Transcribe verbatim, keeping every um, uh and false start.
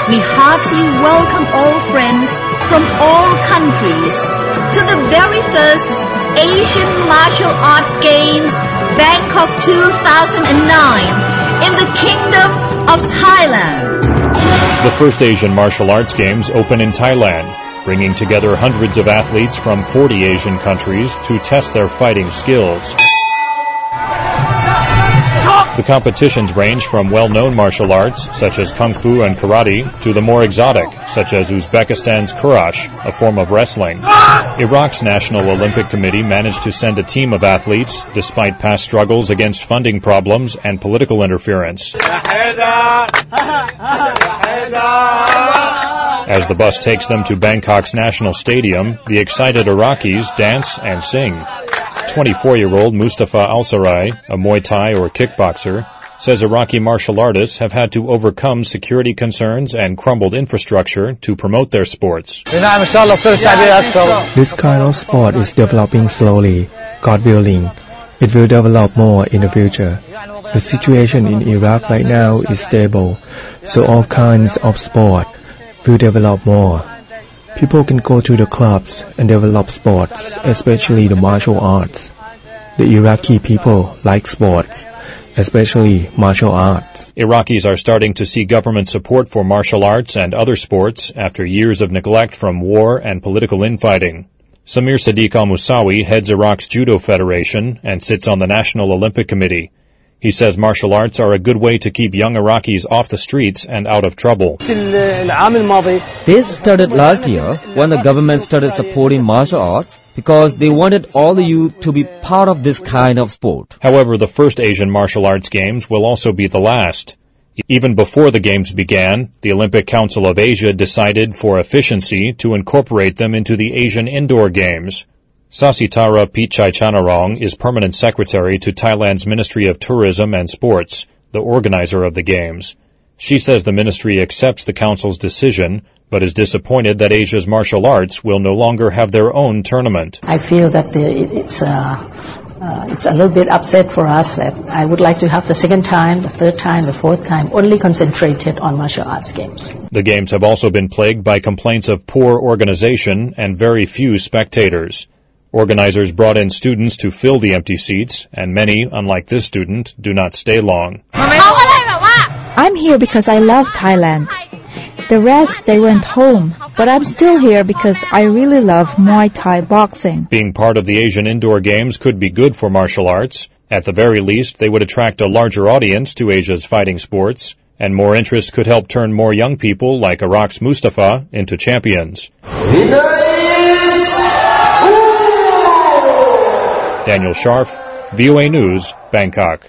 we heartily welcome all friends from all countries to the very first Asian Martial Arts Games Bangkok two thousand nine in the Kingdom of Thailand. The first Asian Martial Arts Games open in Thailand, bringing together hundreds of athletes from forty Asian countries to test their fighting skills. The competitions range from well-known martial arts, such as Kung Fu and Karate, to the more exotic, such as Uzbekistan's Kurash, a form of wrestling. Iraq's National Olympic Committee managed to send a team of athletes, despite past struggles against funding problems and political interference. As the bus takes them to Bangkok's National Stadium, the excited Iraqis dance and sing. twenty-four-year-old Mustafa Al-Sarai, a Muay Thai or kickboxer, says Iraqi martial artists have had to overcome security concerns and crumbled infrastructure to promote their sports. This kind of sport is developing slowly, God willing. It will develop more in the future. The situation in Iraq right now is stable, so all kinds of sport will develop more. People can go to the clubs and develop sports, especially the martial arts. The Iraqi people like sports, especially martial arts. Iraqis are starting to see government support for martial arts and other sports after years of neglect from war and political infighting. Samir Sadiq Al-Musawi heads Iraq's Judo Federation and sits on the National Olympic Committee. He says martial arts are a good way to keep young Iraqis off the streets and out of trouble. This started last year when the government started supporting martial arts because they wanted all the youth to be part of this kind of sport. However, the first Asian Martial Arts Games will also be the last. Even before the Games began, the Olympic Council of Asia decided for efficiency to incorporate them into the Asian Indoor Games. Sasitara Pichai-Chanarong is Permanent Secretary to Thailand's Ministry of Tourism and Sports, the organizer of the Games. She says the ministry accepts the Council's decision, but is disappointed that Asia's martial arts will no longer have their own tournament. I feel that it's, uh, uh, it's a little bit upset for us that I would like to have the second time, the third time, the fourth time, only concentrated on martial arts games. The Games have also been plagued by complaints of poor organization and very few spectators. Organizers brought in students to fill the empty seats, and many, unlike this student, do not stay long. I'm here because I love Thailand. The rest, they went home, but I'm still here because I really love Muay Thai boxing. Being part of the Asian Indoor Games could be good for martial arts. At the very least, they would attract a larger audience to Asia's fighting sports, and more interest could help turn more young people like Iraq's Mustafa into champions. Daniel Scharf, V O A News, Bangkok.